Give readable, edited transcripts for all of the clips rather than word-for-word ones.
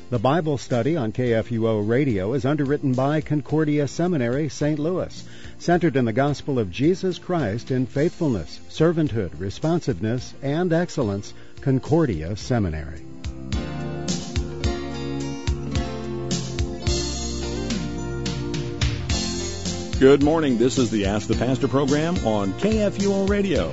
The Bible study on KFUO Radio is underwritten by Concordia Seminary, St. Louis, centered in the gospel of Jesus Christ in faithfulness, servanthood, responsiveness, and excellence. Concordia Seminary. Good morning. This is the Ask the Pastor program on KFUO Radio.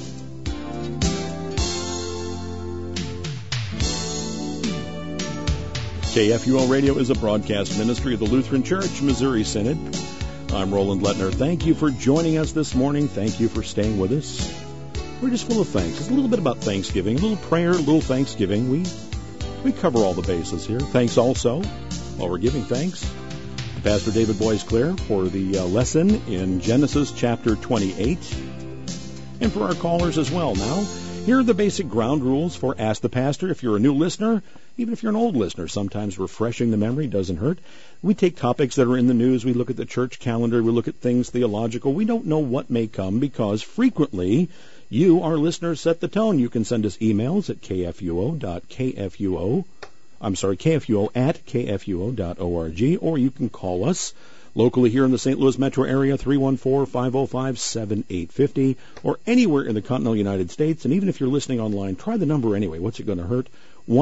KFUO Radio is a broadcast ministry of the Lutheran Church, Missouri Synod. I'm Roland Lettner. Thank you for joining us this morning. Thank you for staying with us. We're just full of thanks. It's a little bit about Thanksgiving, a little prayer, a little Thanksgiving. We cover all the bases here. Thanks also, while we're giving thanks, to Pastor David Boyce Clare for the lesson in Genesis chapter 28, and for our callers as well. Now, here are the basic ground rules for Ask the Pastor. If you're a new listener, even if you're an old listener, sometimes refreshing the memory doesn't hurt. We take topics that are in the news. We look at the church calendar. We look at things theological. We don't know what may come because frequently you, our listeners, set the tone. You can send us emails at KFUO@KFUO.org, or you can call us locally here in the St. Louis metro area, 314-505-7850, or anywhere in the continental United States. And even if you're listening online, try the number anyway. What's it going to hurt?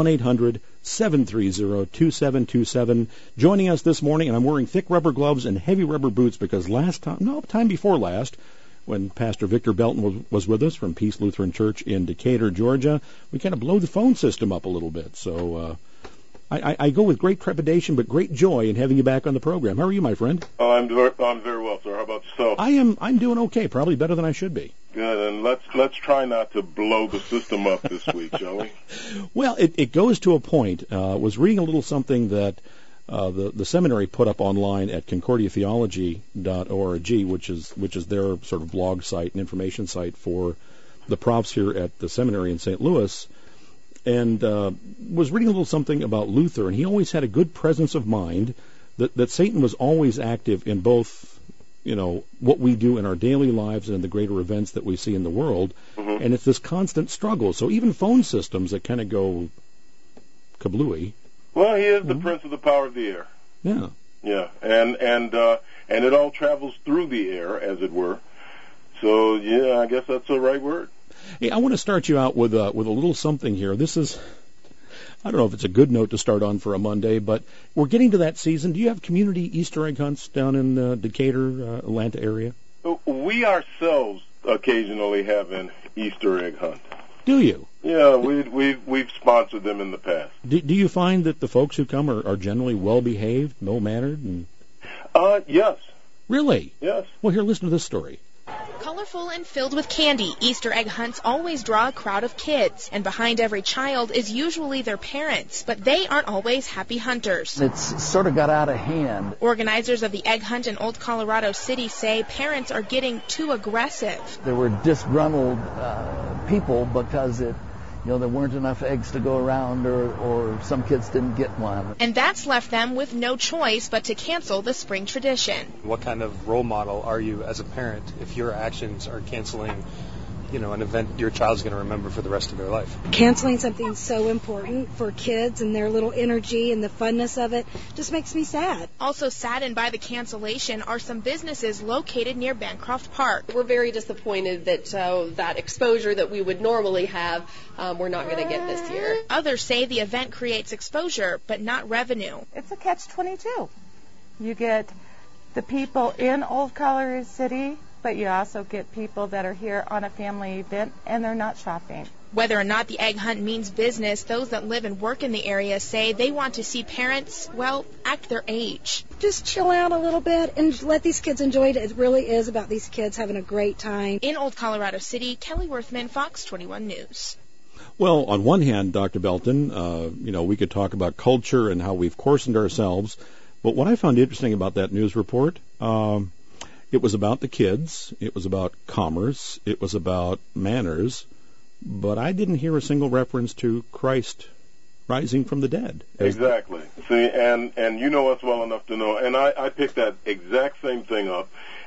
1-800-730-2727. Joining us this morning, and I'm wearing thick rubber gloves and heavy rubber boots because time before last, when Pastor Victor Belton was with us from Peace Lutheran Church in Decatur, Georgia, we kind of blow the phone system up a little bit. So I go with great trepidation but great joy in having you back on the program. How are you, my friend? Oh, I'm very well, sir. How about yourself? I'm doing okay, probably better than I should be. Good, and let's try not to blow the system up this week, shall we? Well, it goes to a point. Was reading a little something that the seminary put up online at concordiatheology.org, which is their sort of blog site and information site for the profs here at the seminary in St. Louis, and was reading a little something about Luther, and he always had a good presence of mind that Satan was always active in both, what we do in our daily lives and in the greater events that we see in the world, and it's this constant struggle. So even phone systems that kind of go kablooey. Well, he is the prince of the power of the air. Yeah. Yeah, and it all travels through the air, as it were. So yeah, I guess that's the right word. Hey, I want to start you out with a little something here. This is, I don't know if it's a good note to start on for a Monday, but we're getting to that season. Do you have community Easter egg hunts down in the Decatur, Atlanta area? We ourselves occasionally have an Easter egg hunt. Do you? Yeah, we've sponsored them in the past. Do you find that the folks who come are generally well-behaved, well-mannered? Yes. Really? Yes. Well, here, listen to this story. Colorful and filled with candy, Easter egg hunts always draw a crowd of kids, and behind every child is usually their parents, but they aren't always happy hunters. It's sort of got out of hand. Organizers of the egg hunt in Old Colorado City say parents are getting too aggressive. There were disgruntled people because there weren't enough eggs to go around, or some kids didn't get one. And that's left them with no choice but to cancel the spring tradition. What kind of role model are you as a parent if your actions are canceling, an event your child's going to remember for the rest of their life? Canceling something so important for kids and their little energy and the funness of it just makes me sad. Also saddened by the cancellation are some businesses located near Bancroft Park. We're very disappointed that that exposure that we would normally have, we're not going to get this year. Others say the event creates exposure, but not revenue. It's a catch-22. You get the people in Old Colorado City, but you also get people that are here on a family event, and they're not shopping. Whether or not the egg hunt means business, those that live and work in the area say they want to see parents, act their age. Just chill out a little bit and let these kids enjoy it. It really is about these kids having a great time. In Old Colorado City, Kelly Worthman, Fox 21 News. Well, on one hand, Dr. Belton, we could talk about culture and how we've coarsened ourselves, but what I found interesting about that news report, it was about the kids, it was about commerce, it was about manners, but I didn't hear a single reference to Christ rising from the dead. Exactly. See, and you know us well enough to know, and I picked that exact same thing up,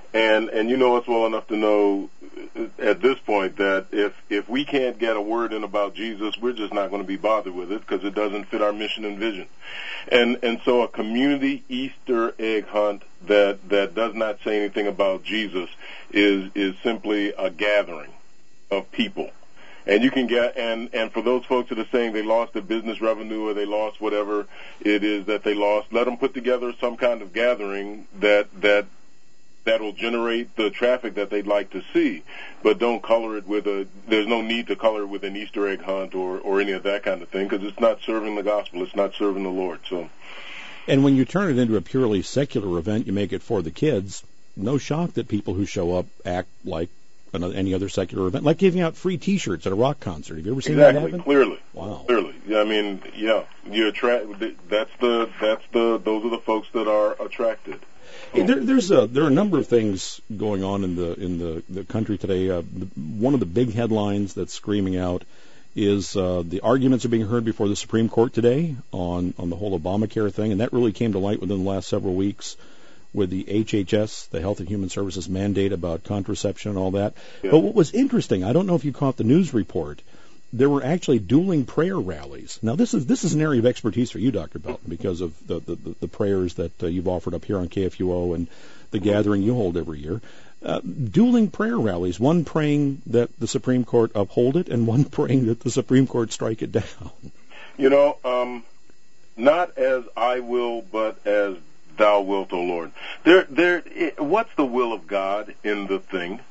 And you know us well enough to know at this point that if we can't get a word in about Jesus, we're just not going to be bothered with it because it doesn't fit our mission and vision. And so a community Easter egg hunt that does not say anything about Jesus is simply a gathering of people. And you can get, and for those folks that are saying they lost their business revenue or they lost whatever it is that they lost, let them put together some kind of gathering that'll generate the traffic that they'd like to see, but don't color it with there's no need to color it with an Easter egg hunt or any of that kind of thing, because it's not serving the gospel, it's not serving the Lord. So, and when you turn it into a purely secular event, you make it for the kids, no shock that people who show up act like any other secular event, like giving out free T-shirts at a rock concert. Have you ever seen that happen? Clearly. Wow. Clearly. Yeah, I mean, yeah, you attract. Those are the folks that are attracted. There are a number of things going on in the country today. One of the big headlines that's screaming out is the arguments are being heard before the Supreme Court today on the whole Obamacare thing, and that really came to light within the last several weeks with the HHS, the Health and Human Services mandate about contraception and all that. Yeah. But what was interesting, I don't know if you caught the news report, there were actually dueling prayer rallies. Now, this is an area of expertise for you, Dr. Belton, because of the prayers that you've offered up here on KFUO and the gathering you hold every year. Dueling prayer rallies, one praying that the Supreme Court uphold it and one praying that the Supreme Court strike it down. You know, not as I will, but as Thou wilt, O Lord. What's the will of God in the thing?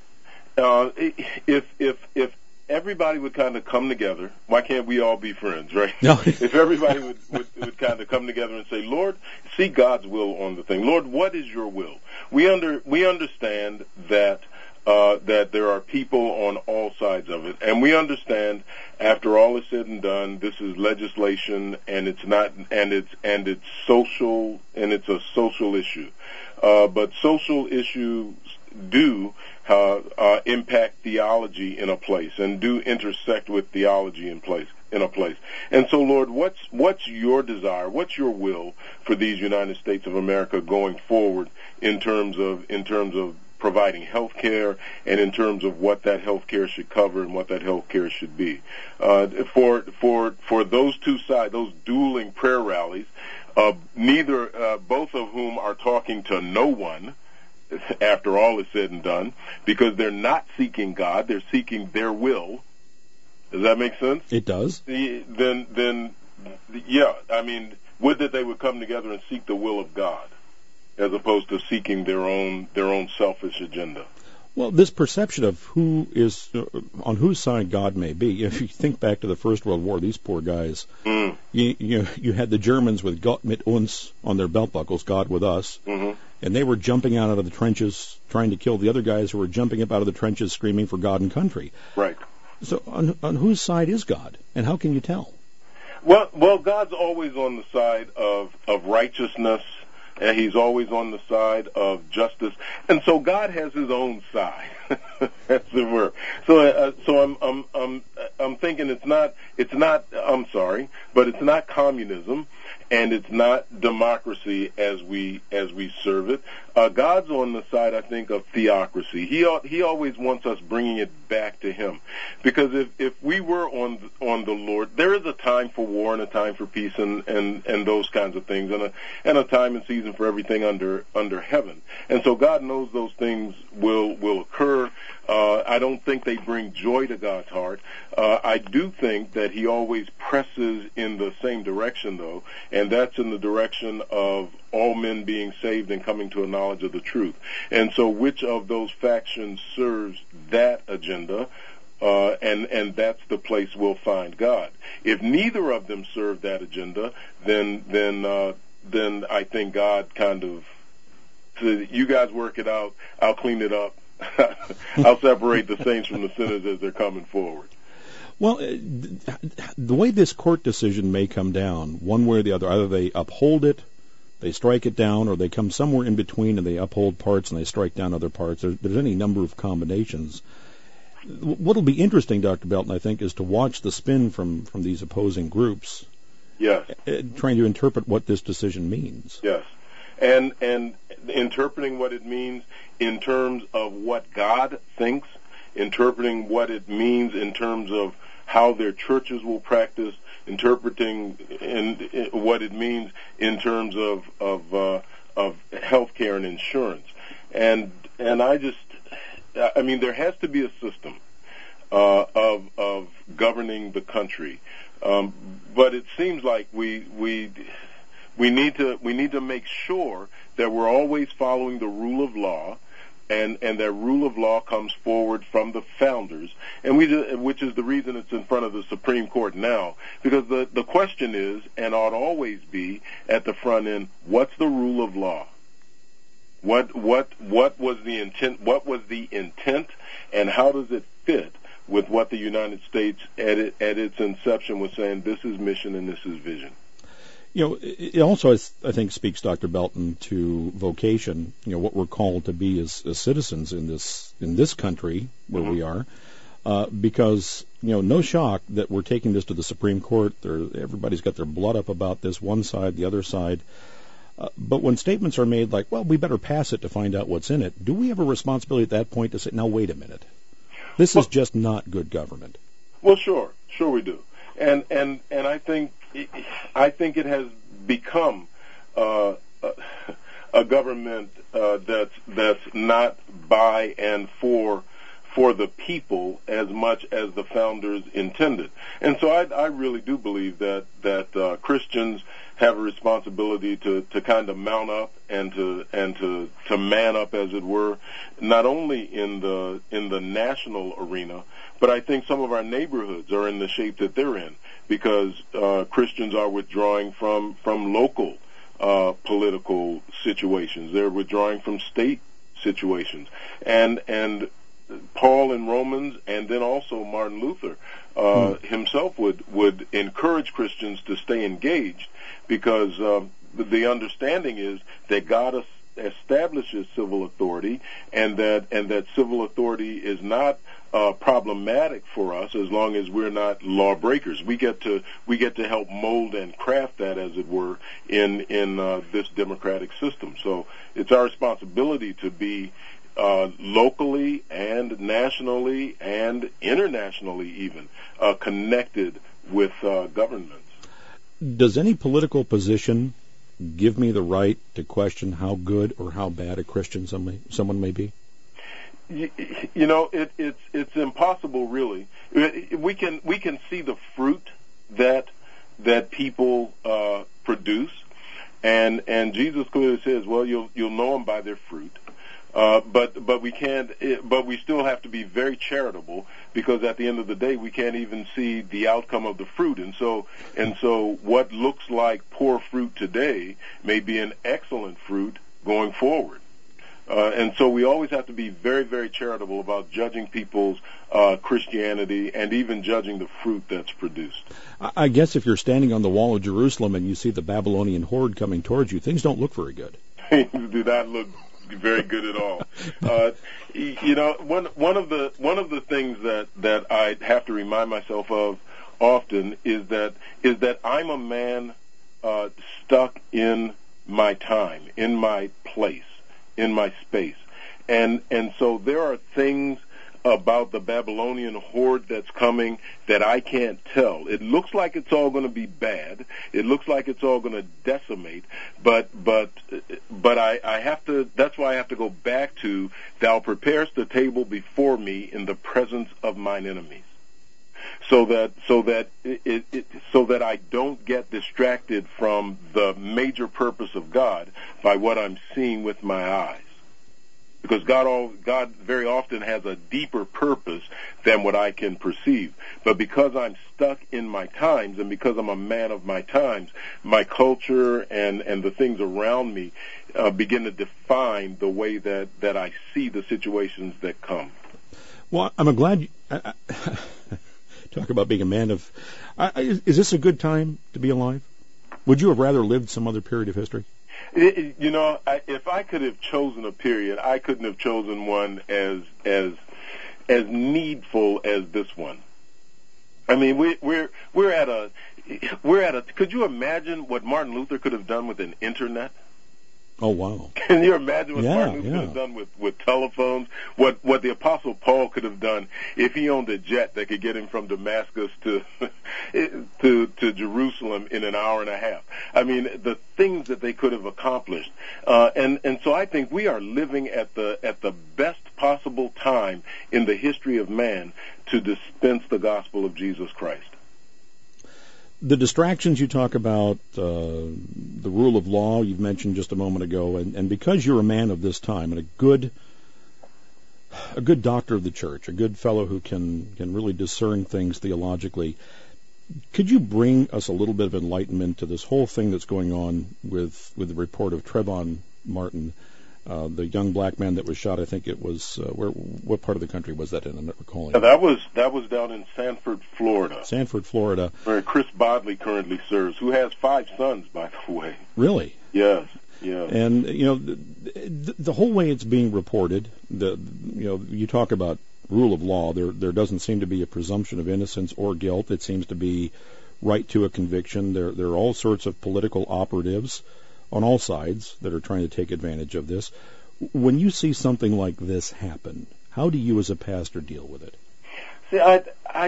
If everybody would kind of come together, why can't we all be friends, right? No. If everybody would kind of come together and say, Lord, see God's will on the thing. Lord, what is your will? We understand that there are people on all sides of it, and we understand after all is said and done, this is legislation, and it's social, and it's a social issue. But social issues do impact theology in a place, and do intersect with theology in a place. And so, Lord, what's your desire? What's your will for these United States of America going forward in terms of providing health care, and in terms of what that health care should cover and what that health care should be? For those two sides, those dueling prayer rallies, both of whom are talking to no one after all is said and done, because they're not seeking God, they're seeking their will. Does that make sense? It does. Then yeah, I mean, would that they would come together and seek the will of God, as opposed to seeking their own selfish agenda. Well, this perception of who is on whose side God may be. If you think back to the First World War, these poor guys, you had the Germans with Gott mit uns on their belt buckles, God with us, and they were jumping out of the trenches trying to kill the other guys who were jumping up out of the trenches screaming for God and country. Right. So on whose side is God, and how can you tell? Well, God's always on the side of righteousness, and he's always on the side of justice, and so God has his own side, as it were. So I'm thinking it's not but it's not communism, and it's not democracy as we serve it. God's on the side, I think, of theocracy. He always wants us bringing it back to him, because if we were on the Lord, there is a time for war and a time for peace and those kinds of things, and a time and season for everything under heaven. And so God knows those things will occur. I don't think they bring joy to God's heart. I do think that he always presses in the same direction, though, and that's in the direction of all men being saved and coming to a knowledge of the truth. And so which of those factions serves that agenda? And that's the place we'll find God. If neither of them serve that agenda, then I think God kind of says, you guys work it out, I'll clean it up. I'll separate the saints from the sinners as they're coming forward. Well, the way this court decision may come down, one way or the other, either they uphold it, they strike it down, or they come somewhere in between and they uphold parts and they strike down other parts. There's any number of combinations. What will be interesting, Dr. Belton, I think, is to watch the spin from these opposing groups. Yes. Trying to interpret what this decision means. Yes. And interpreting what it means in terms of what God thinks, interpreting what it means in terms of how their churches will practice, interpreting what it means in terms of health care and insurance. And I mean, there has to be a system of governing the country, but it seems like we need to make sure that we're always following the rule of law, and that rule of law comes forward from the founders, which is the reason it's in front of the Supreme Court now, because the question is, and ought always be at the front end, what's the rule of law? What was the intent? What was the intent, and how does it fit with what the United States at its inception was saying? This is mission and this is vision. You know, it also, I think, speaks, Dr. Belton, to vocation. You know, what we're called to be as citizens in this country where we are, because no shock that we're taking this to the Supreme Court. Everybody's got their blood up about this, one side, the other side. But when statements are made like, well, we better pass it to find out what's in it, do we have a responsibility at that point to say, now, wait a minute, this is just not good government? Well, sure we do. And I think it has become a government that's not by and for the people as much as the founders intended. And so I really do believe that Christians have a responsibility to kind of mount up and to man up, as it were, not only in the national arena, but I think some of our neighborhoods are in the shape that they're in because Christians are withdrawing from local political situations. They're withdrawing from state situations. And Paul in Romans, and then also Martin Luther himself would encourage Christians to stay engaged, because the understanding is that God establishes civil authority, and that civil authority is not problematic for us as long as we're not lawbreakers. We get to help mold and craft that, as it were, in this democratic system. So it's our responsibility to be locally and nationally and internationally even connected with governments. Does any political position give me the right to question how good or how bad a Christian someone may be? It's impossible, really. We can see the fruit that people produce, and Jesus clearly says, well, you'll know them by their fruit. But we can't. But we still have to be very charitable, because at the end of the day, we can't even see the outcome of the fruit. And so what looks like poor fruit today may be an excellent fruit going forward. And so we always have to be very, very charitable about judging people's Christianity and even judging the fruit that's produced. I guess if you're standing on the wall of Jerusalem and you see the Babylonian horde coming towards you, things don't look very good. Do not look very good at all. One of the things that I have to remind myself of often is that I'm a man stuck in my time, in my place, in my space, and so there are things about the Babylonian horde that's coming that I can't tell. It looks like it's all going to be bad. It looks like it's all going to decimate. But I have to. That's why I have to go back to, "Thou preparest the table before me in the presence of mine enemies," so that I don't get distracted from the major purpose of God by what I'm seeing with my eyes. Because God very often has a deeper purpose than what I can perceive. But because I'm stuck in my times, and because I'm a man of my times, my culture and the things around me begin to define the way that I see the situations that come. Well, I'm glad talk about being a man of... is this a good time to be alive? Would you have rather lived some other period of history? If I could have chosen a period, I couldn't have chosen one as needful as this one. I mean, we're at a. Could you imagine what Martin Luther could have done with an internet? Oh, wow. Can you imagine what Martin Luther could have done with telephones? What the Apostle Paul could have done if he owned a jet that could get him from Damascus to Jerusalem in an hour and a half. I mean, the things that they could have accomplished. And so I think we are living at the best possible time in the history of man to dispense the gospel of Jesus Christ. The distractions you talk about, the rule of law you've mentioned just a moment ago, and because you're a man of this time and a good doctor of the church, a good fellow who can really discern things theologically, could you bring us a little bit of enlightenment to this whole thing that's going on with the report of Trayvon Martin, the young black man that was shot? I think it was what part of the country was that in? I'm not recalling. Yeah, that was down in Sanford, Florida. Sanford, Florida, where Chris Bodley currently serves, who has 5 sons, by the way. Really? Yes. Yeah. And the whole way it's being reported, you talk about rule of law. There doesn't seem to be a presumption of innocence or guilt. It seems to be right to a conviction. There are all sorts of political operatives on all sides that are trying to take advantage of this. When you see something like this happen, how do you as a pastor deal with it? See, I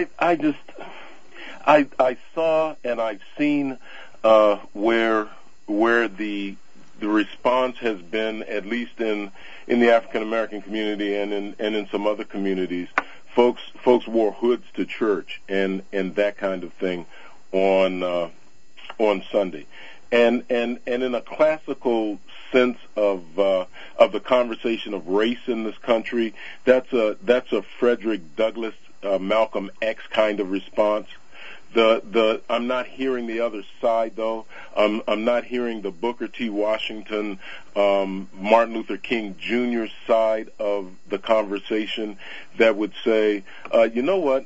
saw and I've seen where the response has been, at least in the African American community and in some other communities, folks wore hoods to church and that kind of thing on Sunday. And in a classical sense of the conversation of race in this country, that's a Frederick Douglass, Malcolm X kind of response. I'm not hearing the other side though. I'm not hearing the Booker T. Washington, Martin Luther King Jr. side of the conversation that would say, you know what,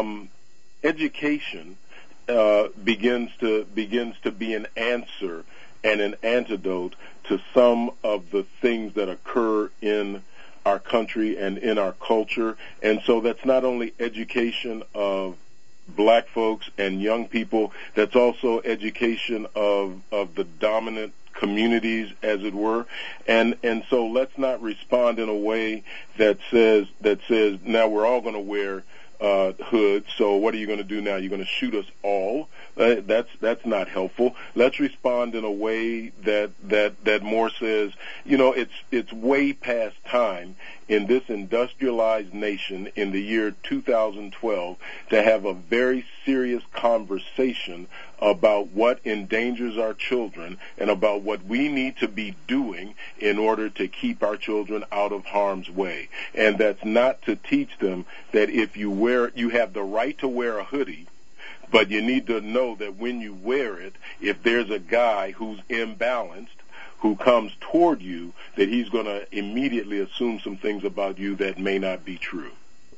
education begins to be an answer and an antidote to some of the things that occur in our country and in our culture. And so that's not only education of black folks and young people, that's also education of the dominant communities, as it were. And so let's not respond in a way that says now we're all going to wear hoods, so what are you going to do now? You're going to shoot us all? That's not helpful. Let's respond in a way that more says, it's way past time in this industrialized nation in the year 2012 to have a very serious conversation about what endangers our children and about what we need to be doing in order to keep our children out of harm's way. And that's not to teach them that if you have the right to wear a hoodie, but you need to know that when you wear it, if there's a guy who's imbalanced, who comes toward you, that he's going to immediately assume some things about you that may not be true.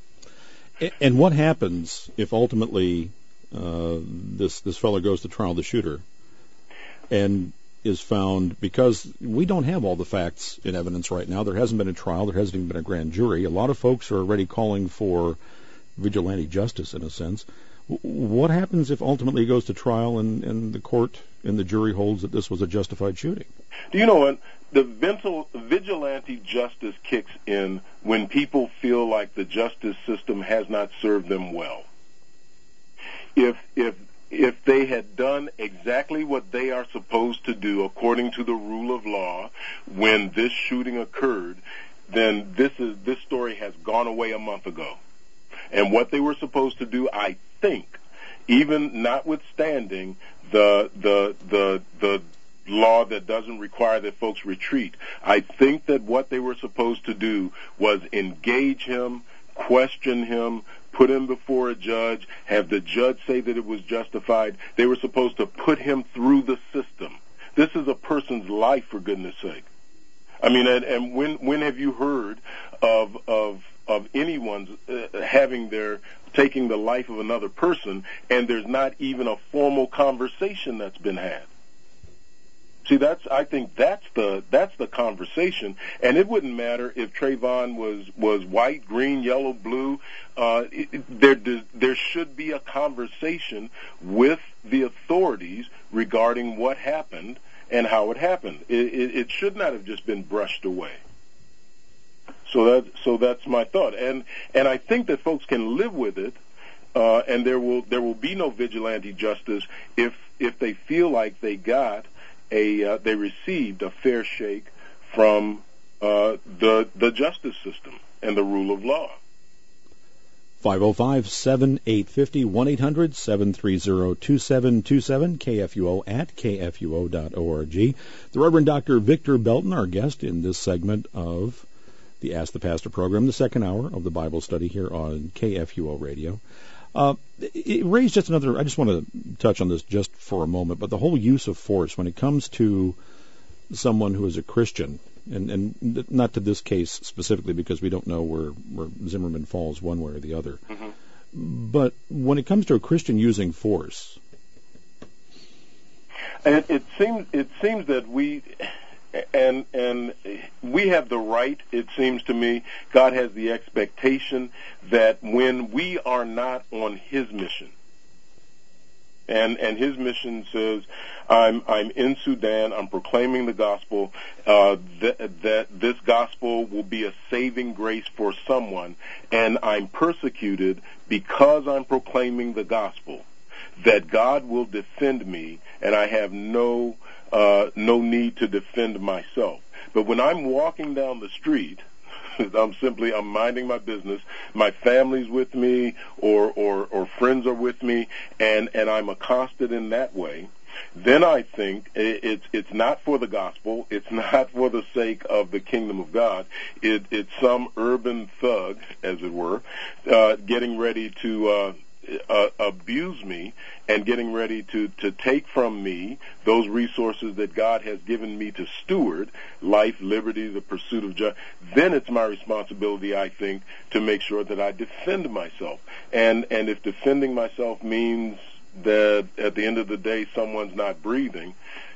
And what happens if ultimately this fellow goes to trial, the shooter, and is found, because we don't have all the facts in evidence right now. There hasn't been a trial. There hasn't even been a grand jury. A lot of folks are already calling for vigilante justice, in a sense. What happens if ultimately he goes to trial and the court and the jury holds that this was a justified shooting? Do you know what? The vigilante justice kicks in when people feel like the justice system has not served them well. If they had done exactly what they are supposed to do according to the rule of law when this shooting occurred, then this story has gone away a month ago. And what they were supposed to do, I think, even notwithstanding the law that doesn't require that folks retreat, I think that what they were supposed to do was engage him, question him, put him before a judge, have the judge say that it was justified. They were supposed to put him through the system. This is a person's life, for goodness sake. I mean, and when have you heard of anyone's taking the life of another person, and there's not even a formal conversation that's been had? See, I think that's the conversation, and it wouldn't matter if Trayvon was white, green, yellow, blue. There should be a conversation with the authorities regarding what happened, and how it happened. It should not have just been brushed away. So that's my thought, and I think that folks can live with it, and there will be no vigilante justice if they feel like they received a fair shake from the justice system and the rule of law. 505-7850, 1-800-730-2727, KFUO at kfuo.org. The Reverend Dr. Victor Belton, our guest in this segment of the Ask the Pastor program, the second hour of the Bible study here on KFUO Radio. It raised just another, I just want to touch on this just for a moment, but the whole use of force when it comes to someone who is a Christian, and not to this case specifically because we don't know where Zimmerman falls one way or the other, but when it comes to a Christian using force. And it seems that we have the right, it seems to me, God has the expectation that when we are not on His mission, and His mission says, I'm in Sudan, I'm proclaiming the gospel, that this gospel will be a saving grace for someone, and I'm persecuted because I'm proclaiming the gospel, that God will defend me, and I have no need to defend myself. But when I'm walking down the street, I'm minding my business, my family's with me, or friends are with me, and I'm accosted in that way, then I think it's not for the gospel, it's not for the sake of the kingdom of God, it's some urban thug, as it were, getting ready to abuse me and getting ready to take from me those resources that God has given me to steward, life, liberty, the pursuit of justice. Then it's my responsibility, I think, to make sure that I defend myself. And if defending myself means that at the end of the day someone's not breathing,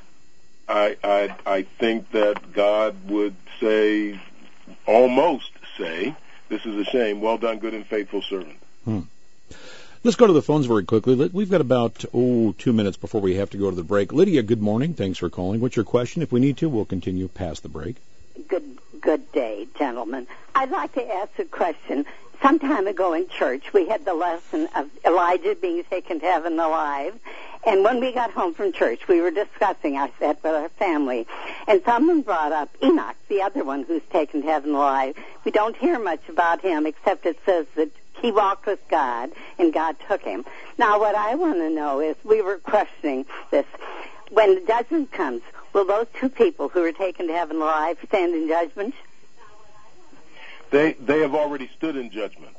I think that God would almost say, this is a shame, well done, good and faithful servant. Let's go to the phones very quickly. We've got about 2 minutes before we have to go to the break. Lydia, good morning. Thanks for calling. What's your question? If we need to, we'll continue past the break. Good day, gentlemen. I'd like to ask a question. Some time ago in church, we had the lesson of Elijah being taken to heaven alive. And when we got home from church, we were discussing that with our family. And someone brought up Enoch, the other one who's taken to heaven alive. We don't hear much about him, except it says that he walked with God, and God took him. Now, what I want to know is, we were questioning this. When the judgment comes, will those two people who were taken to heaven alive stand in judgment? They have already stood in judgment.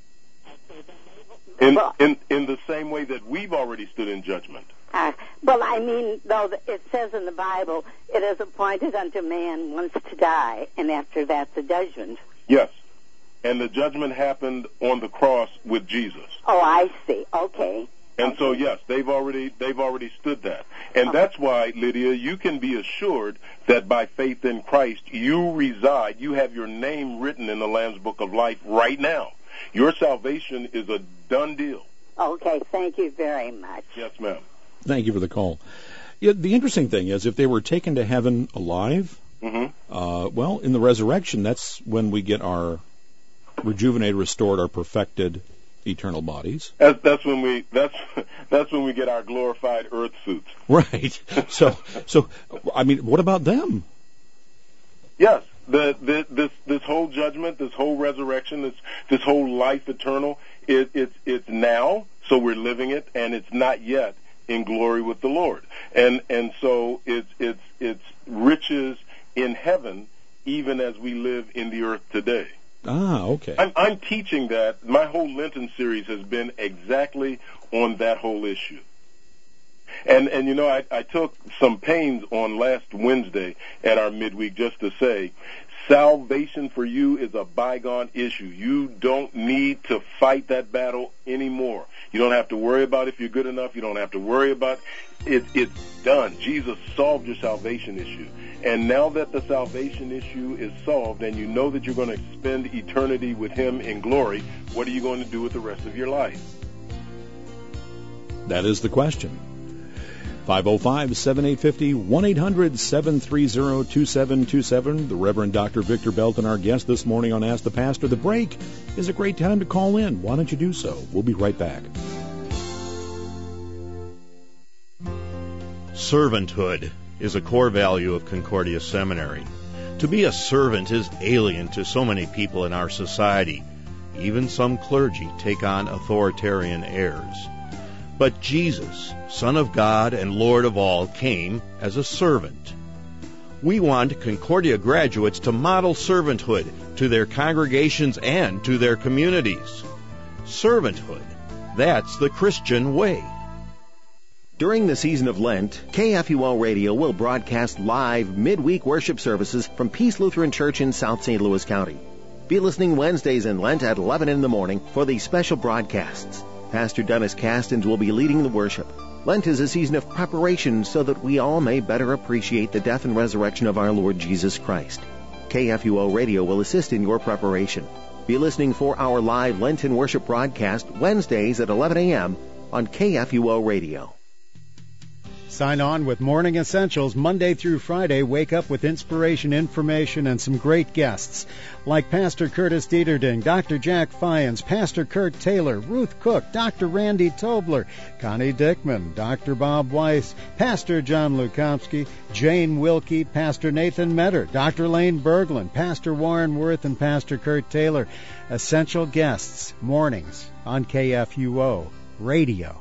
In the same way that we've already stood in judgment. Well, I mean, though it says in the Bible, it is appointed unto man once to die, and after that the judgment. Yes. And the judgment happened on the cross with Jesus. Oh, I see. Okay. And so, yes, they've already stood that. And that's why, Lydia, you can be assured that by faith in Christ, you have your name written in the Lamb's Book of Life right now. Your salvation is a done deal. Okay, thank you very much. Yes, ma'am. Thank you for the call. Yeah, the interesting thing is, if they were taken to heaven alive, well, in the resurrection, that's when we get our rejuvenated, restored, our perfected eternal bodies. That's when we get our glorified earth suits. Right. So I mean, what about them? Yes. This whole judgment, this whole resurrection, this whole life eternal, it's now, so we're living it, and it's not yet in glory with the Lord. And so it's riches in heaven, even as we live in the earth today. Ah, okay. I'm teaching that. My whole Lenten series has been exactly on that whole issue. And you know, I took some pains on last Wednesday at our midweek just to say, salvation for you is a bygone issue. You don't need to fight that battle anymore. You don't have to worry about if you're good enough. You don't have to worry about it. It's done. Jesus solved your salvation issue. And now that the salvation issue is solved and you know that you're going to spend eternity with Him in glory, what are you going to do with the rest of your life? That is the question. 505-7850, 1-800-730-2727. The Reverend Dr. Victor Belton, our guest this morning on Ask the Pastor. The break is a great time to call in. Why don't you do so? We'll be right back. Servanthood is a core value of Concordia Seminary. To be a servant is alien to so many people in our society. Even some clergy take on authoritarian airs. But Jesus, Son of God and Lord of all, came as a servant. We want Concordia graduates to model servanthood to their congregations and to their communities. Servanthood, that's the Christian way. During the season of Lent, KFUO Radio will broadcast live midweek worship services from Peace Lutheran Church in South St. Louis County. Be listening Wednesdays in Lent at 11 in the morning for these special broadcasts. Pastor Dennis Castens will be leading the worship. Lent is a season of preparation so that we all may better appreciate the death and resurrection of our Lord Jesus Christ. KFUO Radio will assist in your preparation. Be listening for our live Lenten worship broadcast Wednesdays at 11 a.m. on KFUO Radio. Sign on with Morning Essentials Monday through Friday. Wake up with inspiration, information, and some great guests like Pastor Curtis Dieterding, Dr. Jack Fyans, Pastor Kurt Taylor, Ruth Cook, Dr. Randy Tobler, Connie Dickman, Dr. Bob Weiss, Pastor John Lukomsky, Jane Wilkie, Pastor Nathan Metter, Dr. Lane Berglund, Pastor Warren Worth, and Pastor Kurt Taylor. Essential guests, mornings on KFUO Radio.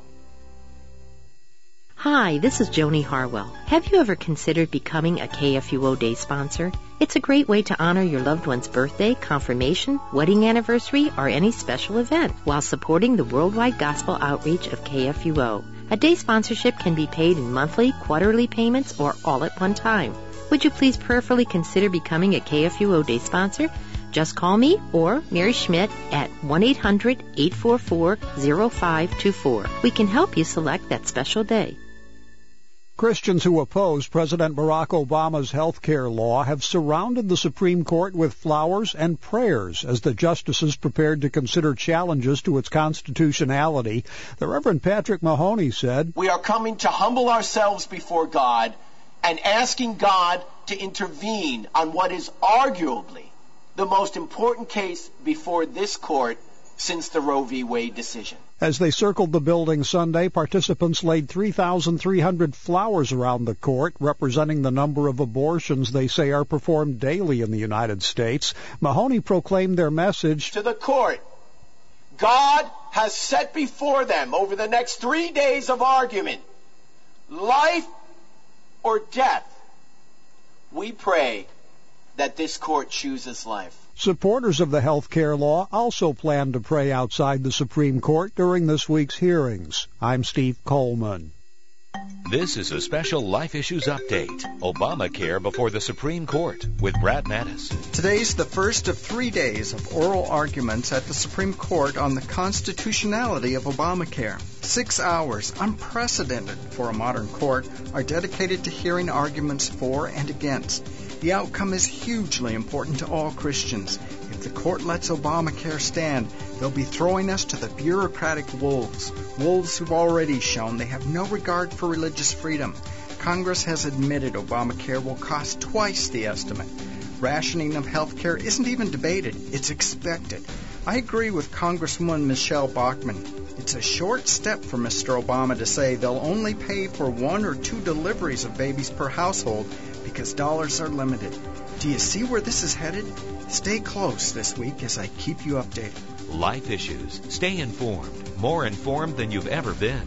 Hi, this is Joni Harwell. Have you ever considered becoming a KFUO Day sponsor? It's a great way to honor your loved one's birthday, confirmation, wedding anniversary, or any special event while supporting the worldwide gospel outreach of KFUO. A day sponsorship can be paid in monthly, quarterly payments, or all at one time. Would you please prayerfully consider becoming a KFUO Day sponsor? Just call me or Mary Schmidt at 1-800-844-0524. We can help you select that special day. Christians who oppose President Barack Obama's health care law have surrounded the Supreme Court with flowers and prayers as the justices prepared to consider challenges to its constitutionality. The Reverend Patrick Mahoney said, "We are coming to humble ourselves before God and asking God to intervene on what is arguably the most important case before this court since the Roe v. Wade decision." As they circled the building Sunday, participants laid 3,300 flowers around the court, representing the number of abortions they say are performed daily in the United States. Mahoney proclaimed their message to the court. God has set before them over the next 3 days of argument, life or death. We pray that this court chooses life. Supporters of the health care law also plan to pray outside the Supreme Court during this week's hearings. I'm Steve Coleman. This is a special Life Issues Update. Obamacare before the Supreme Court with Brad Mattis. Today's the first of 3 days of oral arguments at the Supreme Court on the constitutionality of Obamacare. 6 hours, unprecedented for a modern court, are dedicated to hearing arguments for and against. The outcome is hugely important to all Christians. If the court lets Obamacare stand, they'll be throwing us to the bureaucratic wolves. Wolves who've already shown they have no regard for religious freedom. Congress has admitted Obamacare will cost twice the estimate. Rationing of health care isn't even debated. It's expected. I agree with Congresswoman Michelle Bachmann. It's a short step for Mr. Obama to say they'll only pay for 1 or 2 deliveries of babies per household because dollars are limited. Do you see where this is headed? Stay close this week as I keep you updated. Life Issues. Stay informed. More informed than you've ever been.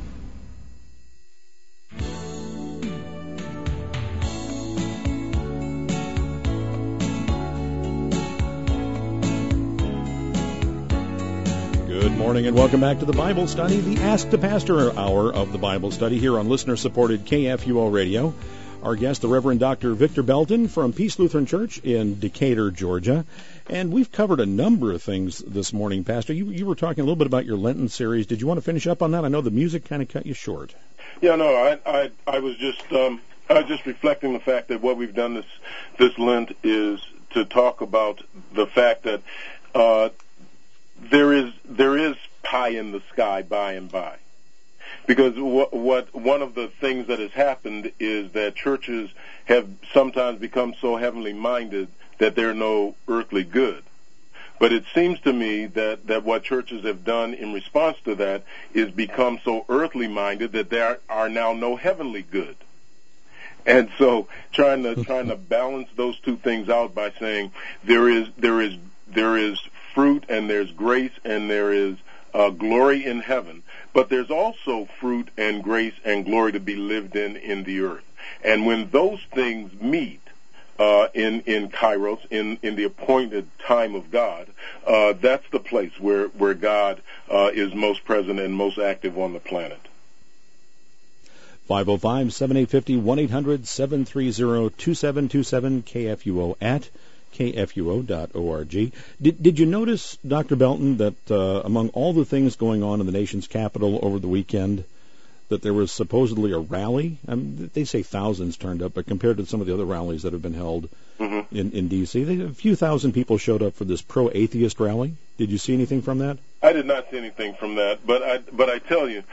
Good morning and welcome back to the Bible Study, the Ask the Pastor hour of the Bible Study here on listener-supported KFUO Radio. Our guest, the Reverend Dr. Victor Belton from Peace Lutheran Church in Decatur, Georgia. And we've covered a number of things this morning, Pastor. You were talking a little bit about your Lenten series. Did you want to finish up on that? I know the music kind of cut you short. Yeah, no, I was just reflecting the fact that what we've done this Lent is to talk about the fact that there is pie in the sky by and by. Because one of the things that has happened is that churches have sometimes become so heavenly minded that they're no earthly good. But it seems to me that what churches have done in response to that is become so earthly minded that there are now no heavenly good. And so trying to balance those two things out by saying there is fruit and there's grace and there is glory in heaven, but there's also fruit and grace and glory to be lived in the earth. And when those things meet in Kairos, in the appointed time of God, that's the place where God is most present and most active on the planet. 505-7850, 1-800-730-2727, KFUO at kfuo.org. Did you notice, Dr. Belton, that among all the things going on in the nation's capital over the weekend, that there was supposedly a rally? They say thousands turned up, but compared to some of the other rallies that have been held in D.C., a few thousand people showed up for this pro-atheist rally. Did you see anything from that? I did not see anything from that, but I tell you,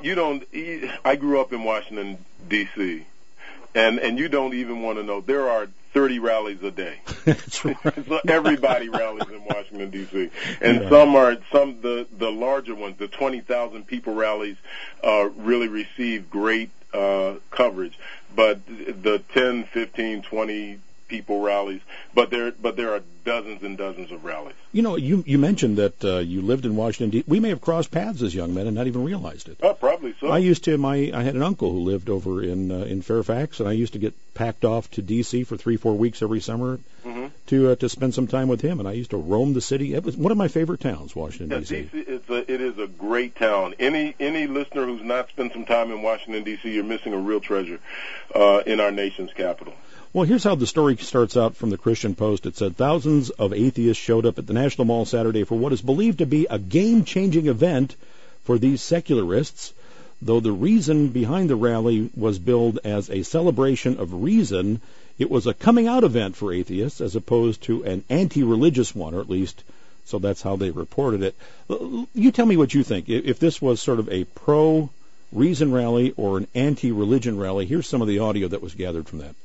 I grew up in Washington, D.C., and you don't even want to know, there are 30 rallies a day. That's right. So everybody rallies in Washington, D.C. And Yeah. the larger ones, the 20,000 people rallies, really receive great coverage. But the 10, 15, 20 people rallies, but there are dozens and dozens of rallies. You know, you mentioned that you lived in Washington, D.C. We may have crossed paths as young men and not even realized it. Oh, probably so. I had an uncle who lived over in Fairfax, and I used to get packed off to D.C. for 3-4 weeks every summer to spend some time with him, and I used to roam the city. It was one of my favorite towns, Washington, D.C. It is a great town. Any listener who's not spent some time in Washington, D.C., you're missing a real treasure in our nation's capital. Well, here's how the story starts out from the Christian Post. It said thousands of atheists showed up at the National Mall Saturday for what is believed to be a game-changing event for these secularists, though the reason behind the rally was billed as a celebration of reason. It was a coming-out event for atheists as opposed to an anti-religious one, or at least so that's how they reported it. You tell me what you think. If this was sort of a pro-reason rally or an anti-religion rally, here's some of the audio that was gathered from that.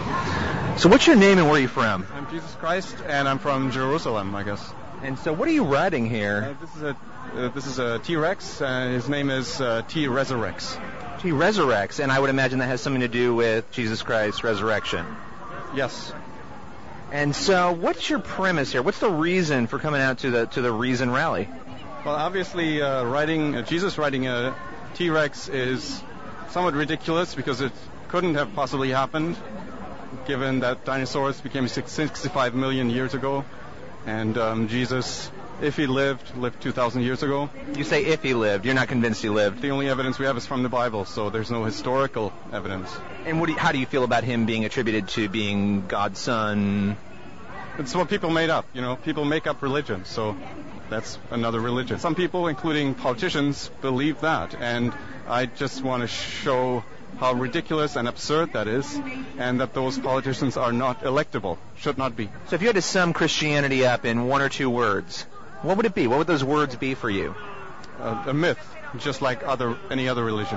So what's your name and where are you from? I'm Jesus Christ, and I'm from Jerusalem, I guess. And so what are you riding here? This is a T-Rex, and his name is T-Resurrex. T-Resurrex, and I would imagine that has something to do with Jesus Christ's resurrection. Yes. And so what's your premise here? What's the reason for coming out to the Reason rally? Well, obviously, Jesus riding a T-Rex is somewhat ridiculous because it couldn't have possibly happened, given that dinosaurs became 65 million years ago, and Jesus, if he lived 2,000 years ago. You say if he lived. You're not convinced he lived. The only evidence we have is from the Bible, so there's no historical evidence. And how do you feel about him being attributed to being God's son? It's what people made up. People make up religion, so that's another religion. Some people, including politicians, believe that, and I just want to show how ridiculous and absurd that is, and that those politicians are not electable, should not be. So if you had to sum Christianity up in one or two words, what would it be? What would those words be for you? A myth, just like any other religion.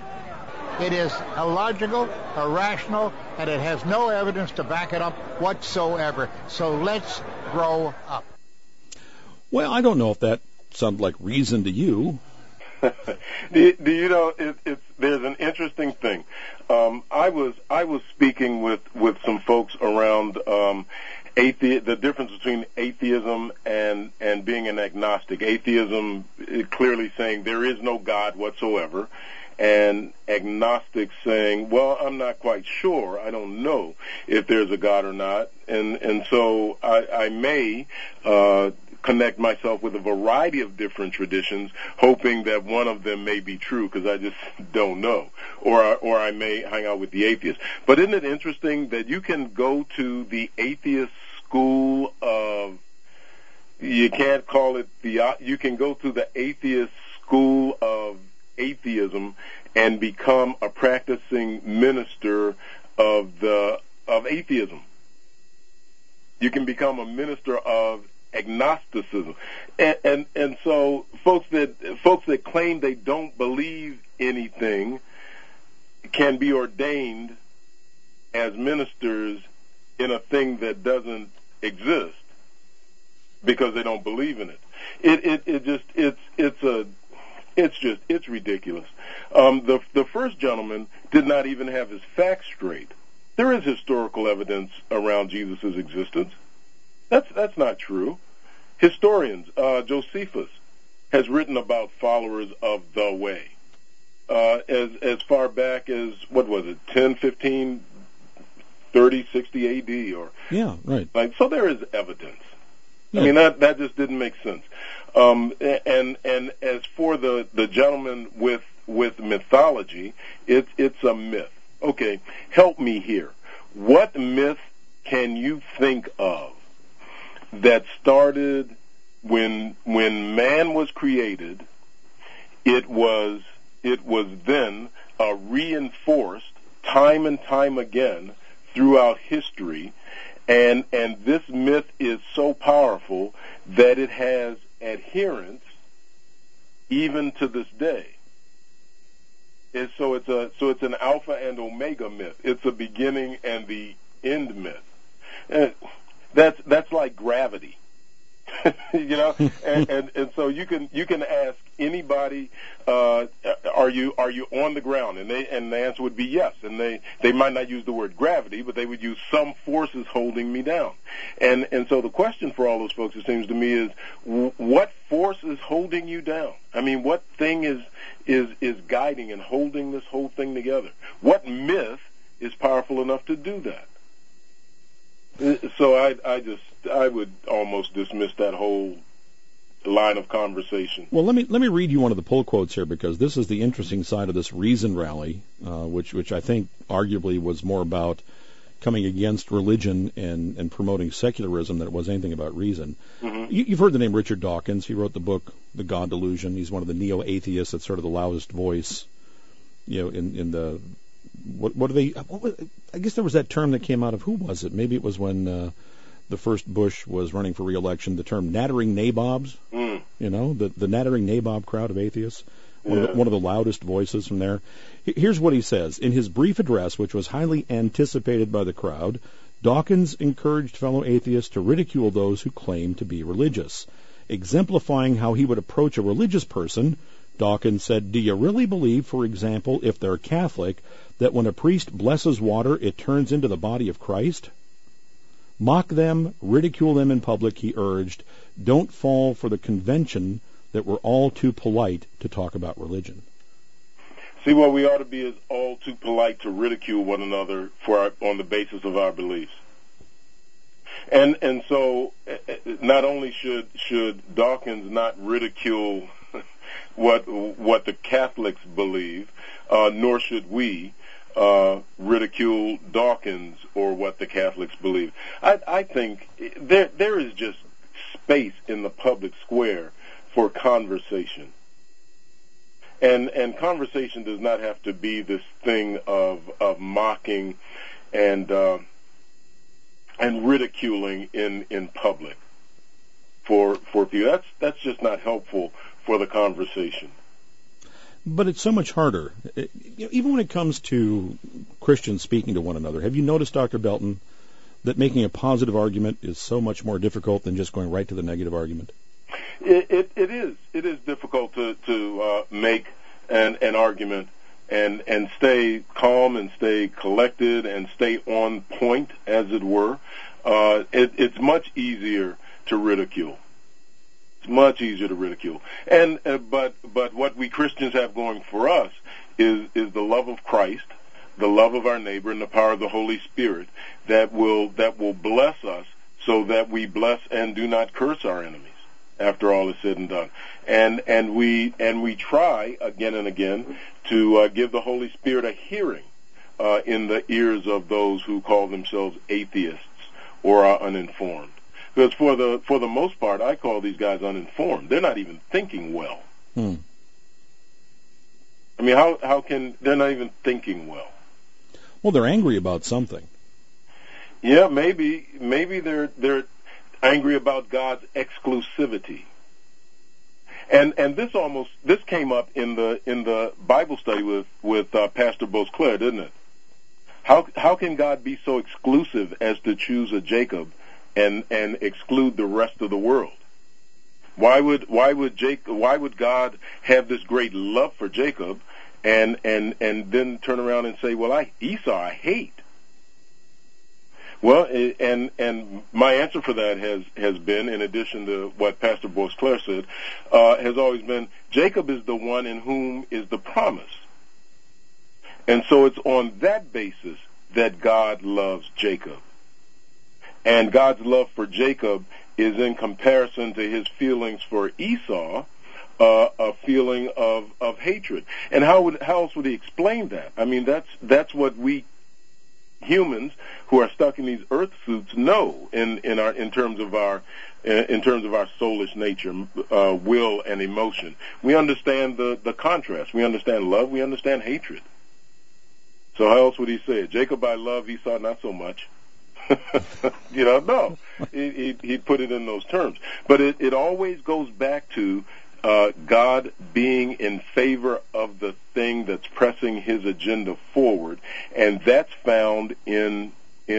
It is illogical, irrational, and it has no evidence to back it up whatsoever. So let's grow up. Well, I don't know if that sounds like reason to you. There's an interesting thing. I was speaking with some folks around the difference between atheism and being an agnostic. Atheism clearly saying there is no God whatsoever, and agnostics saying, well, I'm not quite sure. I don't know if there's a God or not, and so I may connect myself with a variety of different traditions, hoping that one of them may be true, because I just don't know, or I may hang out with the atheists. But isn't it interesting that you can go to the atheist school of, you can't call it you can go to the atheist school of atheism and become a practicing minister of atheism. You can become a minister of agnosticism. And so folks that claim they don't believe anything can be ordained as ministers in a thing that doesn't exist because they don't believe in it. It's ridiculous. The first gentleman did not even have his facts straight. There is historical evidence around Jesus' existence. That's not true. Historians, Josephus has written about followers of the way as far back as, 10, 15, 30, 60 A.D. or yeah, right. So there is evidence. Yeah. I mean that just didn't make sense. And as for the gentleman with mythology, it's a myth. Okay, help me here. What myth can you think of that started when man was created? It was then reinforced time and time again throughout history, and this myth is so powerful that it has adherents even to this day. And so it's an alpha and omega myth. It's a beginning and the end myth. That's like gravity. You know, and so you can ask anybody, are you on the ground, and the answer would be yes, and they might not use the word gravity, but they would use some forces holding me down, and so the question for all those folks, it seems to me, is what force is holding you down? I mean, what thing is guiding and holding this whole thing together? What myth is powerful enough to do that? So I would almost dismiss that whole line of conversation. Well, let me read you one of the pull quotes here, because this is the interesting side of this reason rally, which I think arguably was more about coming against religion and promoting secularism than it was anything about reason. Mm-hmm. You've heard the name Richard Dawkins. He wrote the book The God Delusion. He's one of the neo-atheists that's sort of the loudest voice, in the I guess there was that term that came out of, who was it? Maybe it was when the first Bush was running for re-election, the term nattering nabobs. Mm. The nattering nabob crowd of atheists. One of the loudest voices from there. Here's what he says. In his brief address, which was highly anticipated by the crowd, Dawkins encouraged fellow atheists to ridicule those who claimed to be religious. Exemplifying how he would approach a religious person, Dawkins said, "Do you really believe, for example, if they're Catholic, that when a priest blesses water, it turns into the body of Christ? Mock them, ridicule them in public," he urged. "Don't fall for the convention that we're all too polite to talk about religion." See, what we ought to be is all too polite to ridicule one another on the basis of our beliefs. And so not only should Dawkins not ridicule what the Catholics believe, nor should we ridicule Dawkins or what the Catholics believe. I think there is just space in the public square for conversation. And conversation does not have to be this thing of mocking and ridiculing in public for people. That's just not helpful for the conversation. But it's so much harder, even when it comes to Christians speaking to one another. Have you noticed, Dr. Belton, that making a positive argument is so much more difficult than just going right to the negative argument? It is difficult to make an argument and stay calm and stay collected and stay on point, as it were. It's much easier to ridicule. It's much easier to ridicule. And but what we Christians have going for us is the love of Christ, the love of our neighbor, and the power of the Holy Spirit that will bless us, so that we bless and do not curse our enemies after all is said and done. And we try again and again to give the Holy Spirit a hearing in the ears of those who call themselves atheists or are uninformed. Because for the most part, I call these guys uninformed. They're not even thinking well. I mean, how can they're not even thinking well? Well, they're angry about something. Yeah, maybe they're angry about God's exclusivity. And this came up in the Bible study with Pastor Beauclair, didn't it? How can God be so exclusive as to choose a Jacob and exclude the rest of the world? Why would God have this great love for Jacob and then turn around and say, well, Esau I hate? Well, and my answer for that has been, in addition to what Pastor Beauclair said, has always been, Jacob is the one in whom is the promise. And so it's on that basis that God loves Jacob. And God's love for Jacob is in comparison to his feelings for Esau, a feeling of hatred. And how else would he explain that? I mean, that's what we humans who are stuck in these earth suits know in terms of our soulish nature, will and emotion. We understand the contrast. We understand love. We understand hatred. So how else would he say it? Jacob I love, Esau not so much. No. He put it in those terms. But it always goes back to God being in favor of the thing that's pressing his agenda forward, and that's found in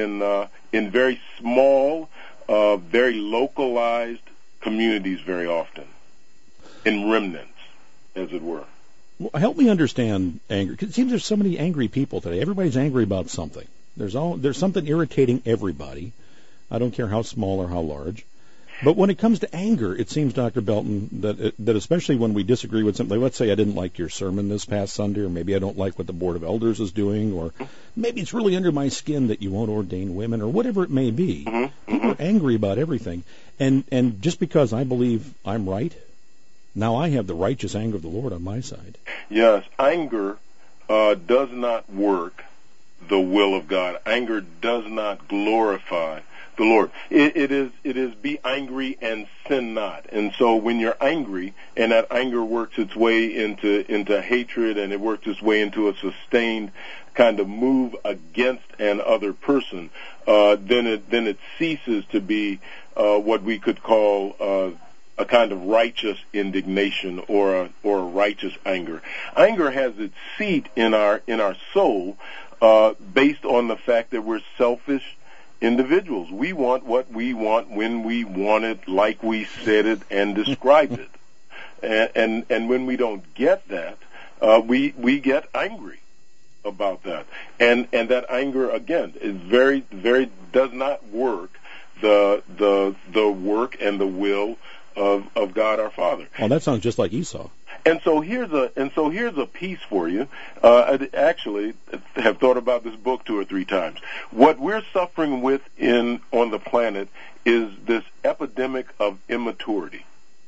very small, very localized communities very often, in remnants, as it were. Well, help me understand anger. It seems there's so many angry people today. Everybody's angry about something. There's something irritating everybody. I don't care how small or how large. But when it comes to anger, it seems, Dr. Belton, that especially when we disagree with something, let's say I didn't like your sermon this past Sunday, or maybe I don't like what the Board of Elders is doing, or maybe it's really under my skin that you won't ordain women, or whatever it may be. People are angry about everything. And just because I believe I'm right, now I have the righteous anger of the Lord on my side. Yes, anger does not work the will of God. Anger does not glorify the Lord. It is be angry and sin not. And so when you're angry, and that anger works its way into hatred, and it works its way into a sustained kind of move against an other person, then it ceases to be what we could call a kind of righteous indignation or a righteous anger. Anger has its seat in our soul based on the fact that we're selfish individuals. We want what we want when we want it, like we said it and described it. And when we don't get that, we get angry about that. And that anger, again, is very, very, does not work the work and the will of God our Father. Well, that sounds just like Esau. And so here's a piece for you. I actually have thought about this book 2 or 3 times. What we're suffering with on the planet is this epidemic of immaturity.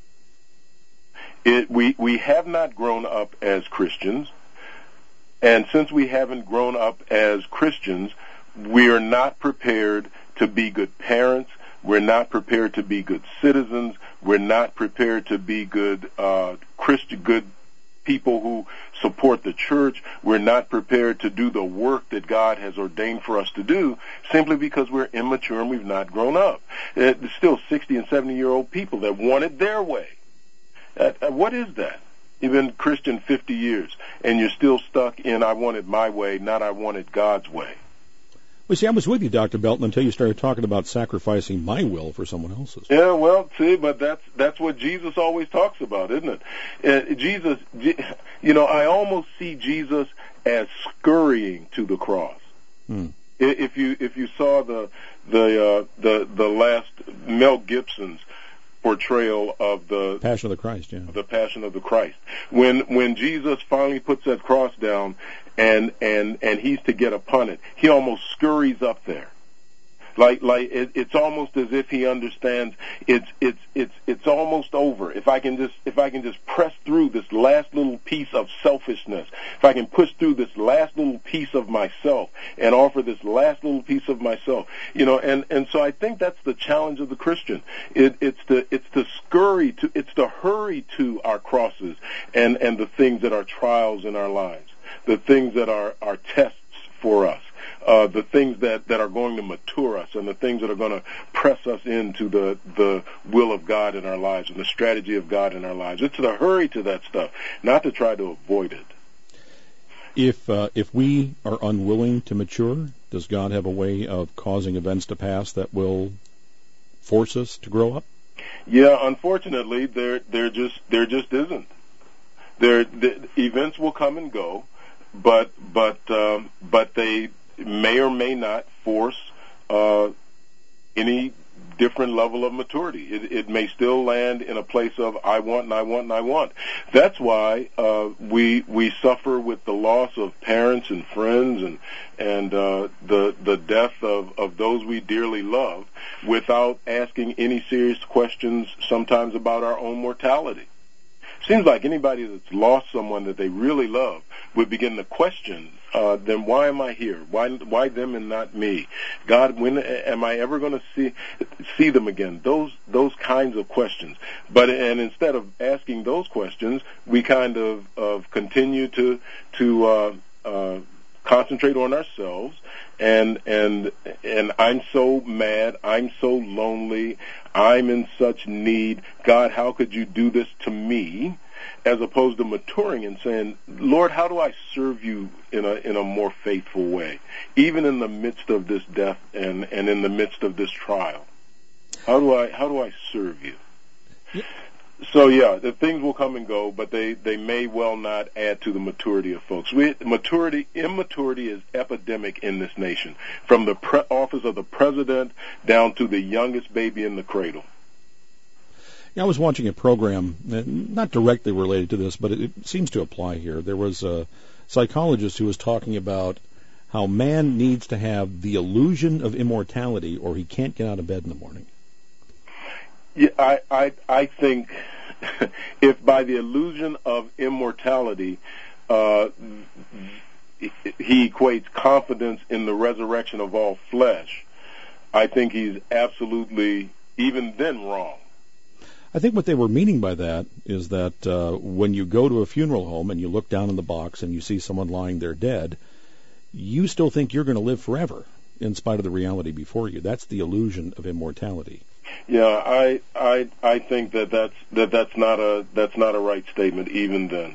We have not grown up as Christians, and since we haven't grown up as Christians, we are not prepared to be good parents. We're not prepared to be good citizens. We're not prepared to be good good people who support the church. We're not prepared to do the work that God has ordained for us to do, simply because we're immature and we've not grown up. There's still 60 and 70-year-old people that want it their way. What is that? You've been Christian 50 years, and you're still stuck in I want it my way, not I want it God's way. Well, see, I was with you, Dr. Belton, until you started talking about sacrificing my will for someone else's. Yeah, well, see, but that's what Jesus always talks about, isn't it? Jesus, I almost see Jesus as scurrying to the cross. If you saw the last Mel Gibson's portrayal of the Passion of the Christ, the Passion of the Christ, when Jesus finally puts that cross down and he's to get upon it, he almost scurries up there, like it's almost as if he understands it's almost over. If I can just press through this last little piece of selfishness, if I can push through this last little piece of myself and offer this last little piece of myself, and so I think that's the challenge of the Christian. It's to scurry to, it's to hurry to our crosses and the things that are trials in our lives, the things that are tests for us. the things that are going to mature us and the things that are going to press us into the will of God in our lives and the strategy of God in our lives. It's to hurry to that stuff, not to try to avoid it. If we are unwilling to mature, does God have a way of causing events to pass that will force us to grow up? Yeah, unfortunately, there just isn't. The events will come and go, but they may or may not force any different level of maturity. It may still land in a place of I want and I want and I want. That's why we suffer with the loss of parents and friends and the death of those we dearly love without asking any serious questions sometimes about our own mortality. Seems like anybody that's lost someone that they really love would begin to question, then why am I here? Why them and not me? God, when am I ever going to see them again? Those kinds of questions. And instead of asking those questions, we kind of continue to concentrate on ourselves and I'm so mad, I'm so lonely, I'm in such need. God, how could you do this to me? As opposed to maturing and saying, Lord, how do I serve you in a more faithful way, even in the midst of this death and in the midst of this trial? How do I serve you? Yeah. So yeah, the things will come and go, but they may well not add to the maturity of folks. Immaturity is epidemic in this nation, from the office of the president down to the youngest baby in the cradle. Yeah, I was watching a program, not directly related to this, but it seems to apply here. There was a psychologist who was talking about how man needs to have the illusion of immortality or he can't get out of bed in the morning. Yeah, I think if by the illusion of immortality he equates confidence in the resurrection of all flesh, I think he's absolutely, even then, wrong. I think what they were meaning by that is that when you go to a funeral home and you look down in the box and you see someone lying there dead, you still think you're going to live forever in spite of the reality before you. That's the illusion of immortality. Yeah, I think that's not a right statement even then.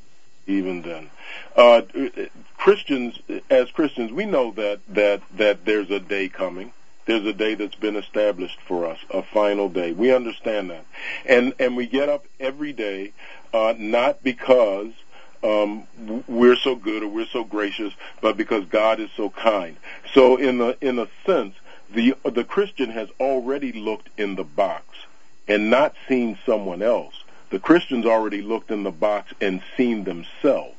As Christians, we know that there's a day coming. There's a day that's been established for us, a final day. We understand that. And we get up every day, not because we're so good or we're so gracious, but because God is so kind. So in a sense, the Christian has already looked in the box and not seen someone else. The Christian's already looked in the box and seen themselves.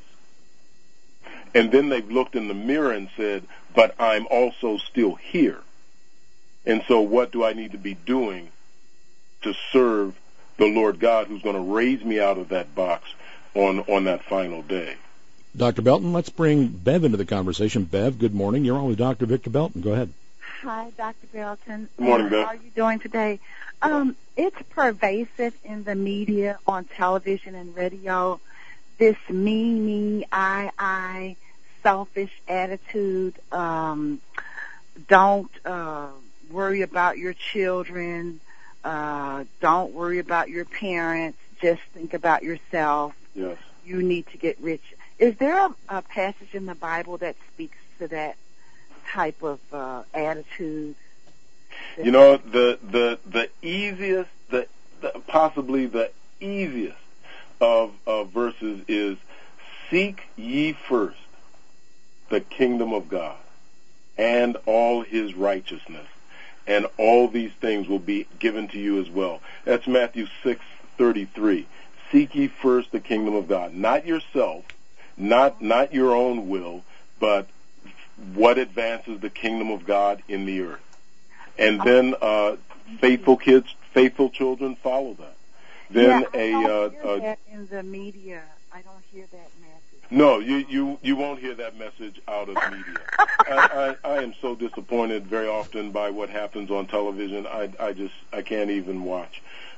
And then they've looked in the mirror and said, but I'm also still here. And so what do I need to be doing to serve the Lord God who's going to raise me out of that box on that final day? Dr. Belton, let's bring Bev into the conversation. Bev, good morning. You're on with Dr. Victor Belton. Go ahead. Hi, Dr. Belton. Good morning, Bev. How are you doing today? It's pervasive in the media, on television and radio, this me, I, selfish attitude. Don't worry about your children. Don't worry about your parents. Just think about yourself. Yes. You need to get rich. Is there a passage in the Bible that speaks to that type of attitude? You know, the easiest, possibly the easiest of verses is, seek ye first the kingdom of God and all his righteousness, and all these things will be given to you as well. That's Matthew 6:33. Seek ye first the kingdom of God, not yourself, not your own will, but what advances the kingdom of God in the earth. And then faithful children follow that. Then I don't hear that in the media. I don't hear that message. No, you won't hear that message out of media. I am so disappointed very often by what happens on television. I can't even watch.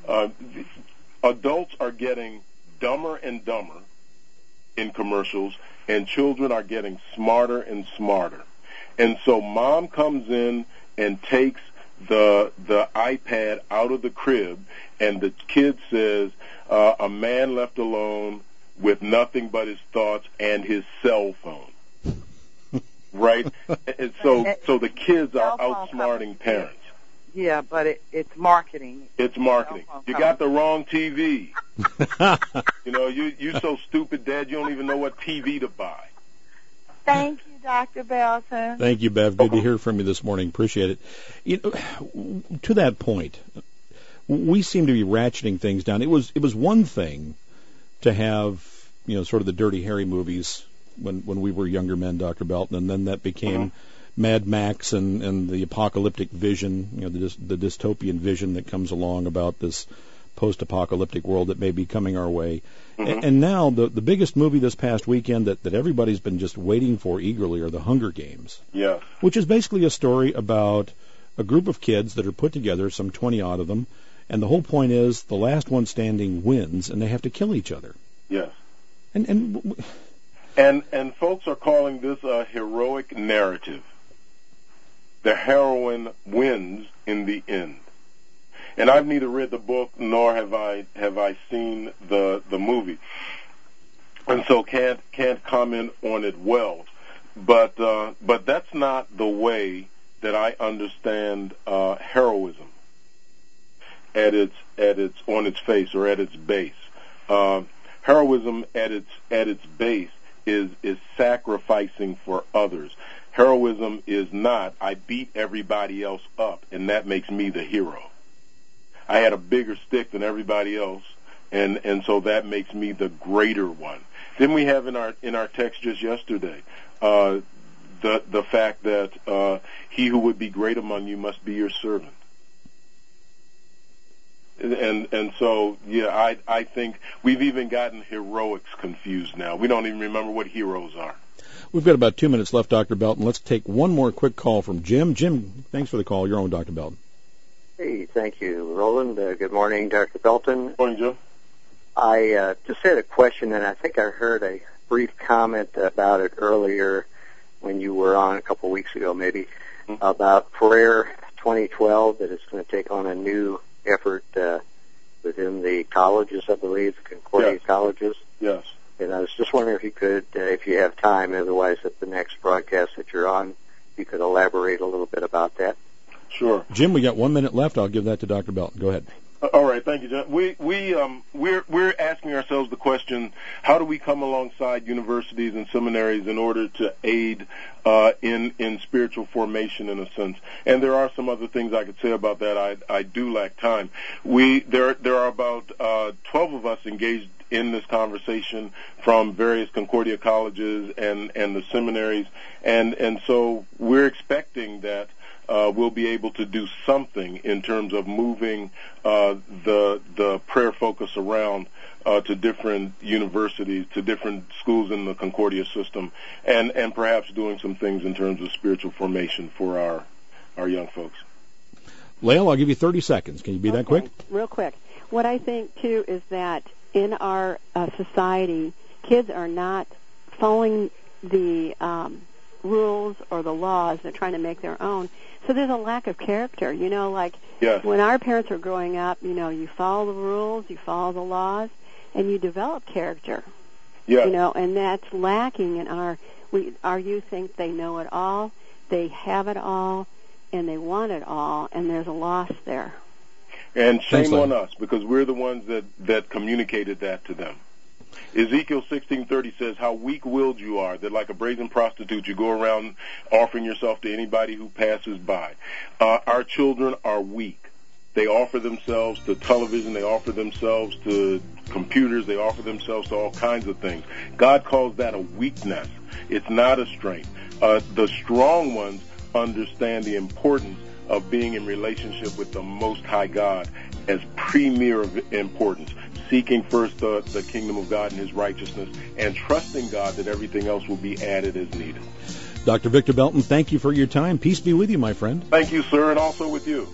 Adults are getting dumber and dumber in commercials, and children are getting smarter and smarter. And so mom comes in and takes the iPad out of the crib, and the kid says, a man left alone with nothing but his thoughts and his cell phone. Right? And so the kids are outsmarting parents. Yeah, but it's marketing. It's marketing. You got the wrong TV. You know, you so stupid, Dad, you don't even know what TV to buy. Thank you, Dr. Belton. Thank you, Bev. Good to hear from you this morning. Appreciate it. You know, to that point, we seem to be ratcheting things down. It was one thing to have, you know, sort of the Dirty Harry movies when we were younger men, Dr. Belton, and then that became Mad Max and the apocalyptic vision, you know, the dystopian vision that comes along about this post-apocalyptic world that may be coming our way. And now the biggest movie this past weekend that everybody's been just waiting for eagerly are the Hunger Games. Yeah. Which is basically a story about a group of kids that are put together, some 20-odd of them, and the whole point is the last one standing wins, and they have to kill each other. Yes. And folks are calling this a heroic narrative. The heroine wins in the end. And I've neither read the book nor have I seen the movie, and so can't comment on it well. But that's not the way that I understand heroism at its on its face or at its base. Heroism at its base is sacrificing for others. Heroism is not, I beat everybody else up and that makes me the hero. I had a bigger stick than everybody else, and so that makes me the greater one. Then we have in our text just yesterday the fact that he who would be great among you must be your servant. And so I think we've even gotten heroics confused now. We don't even remember what heroes are. We've got about 2 minutes left, Dr. Belton. Let's take one more quick call from Jim. Jim, thanks for the call. You're on, Dr. Belton. Hey, thank you, Roland. Good morning, Dr. Belton. Good morning, Joe. I just had a question, and I think I heard a brief comment about it earlier when you were on a couple of weeks ago, maybe, about Prayer 2012, that it's going to take on a new effort within the colleges, I believe, Concordia colleges. Yes. And I was just wondering if you could, if you have time, otherwise at the next broadcast that you're on, you could elaborate a little bit about that. Sure. Jim, we got 1 minute left. I'll give that to Dr. Belton. Go ahead. All right, thank you, John. We're asking ourselves the question: how do we come alongside universities and seminaries in order to aid in spiritual formation, in a sense? And there are some other things I could say about that. I do lack time. There are about 12 of us engaged in this conversation from various Concordia colleges and the seminaries, and so we're expecting that we'll be able to do something in terms of moving the prayer focus around to different universities, to different schools in the Concordia system, and perhaps doing some things in terms of spiritual formation for our young folks. Lael, I'll give you 30 seconds. Can you be that quick? Real quick. What I think, too, is that in our society, kids are not following the rules or the laws. They're trying to make their own. So there's a lack of character. You know, like when our parents were growing up, you know, you follow the rules, you follow the laws, and you develop character. Yeah. You know, and that's lacking in our youth. Think they know it all, they have it all, and they want it all, and there's a loss there. And shame on us, because we're the ones that communicated that to them. Ezekiel 16:30 says, how weak-willed you are, that like a brazen prostitute you go around offering yourself to anybody who passes by. Our children are weak. They offer themselves to television, they offer themselves to computers, they offer themselves to all kinds of things. God calls that a weakness. It's not a strength. The strong ones understand the importance of being in relationship with the Most High God as premier of importance, seeking first the kingdom of God and His righteousness, and trusting God that everything else will be added as needed. Dr. Victor Belton, thank you for your time. Peace be with you, my friend. Thank you, sir, and also with you.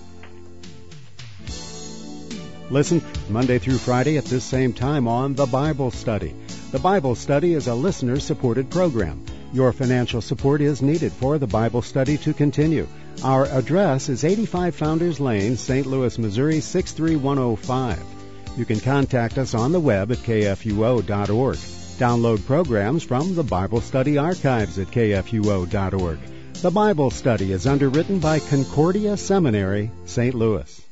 Listen Monday through Friday at this same time on The Bible Study. The Bible Study is a listener-supported program. Your financial support is needed for the Bible study to continue. Our address is 85 Founders Lane, St. Louis, Missouri 63105. You can contact us on the web at kfuo.org. Download programs from the Bible Study archives at kfuo.org. The Bible Study is underwritten by Concordia Seminary, St. Louis.